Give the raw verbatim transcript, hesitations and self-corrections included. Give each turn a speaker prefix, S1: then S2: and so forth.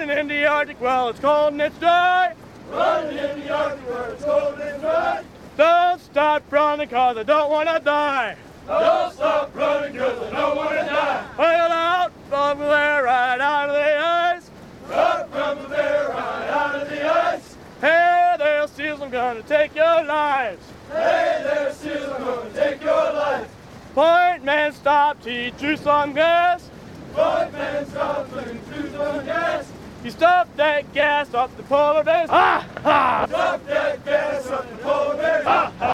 S1: Running in the Arctic while it's cold and it's dry.
S2: Running in the Arctic where it's cold and dry.
S1: Don't stop running cause I don't wanna die.
S2: Don't stop running cause I don't wanna die.
S1: Well out from there right out of the ice.
S2: Up from there right out of the ice.
S1: Hey there seals, I'm gonna take your lives.
S2: Hey there seals, I'm gonna take your life.
S1: Point man stop, teach you some gas.
S2: Point man stop, putting through some gas.
S1: You stop that gas up the polar bears. Ha ha!
S2: Stop that gas up the polar bears. Ha ha!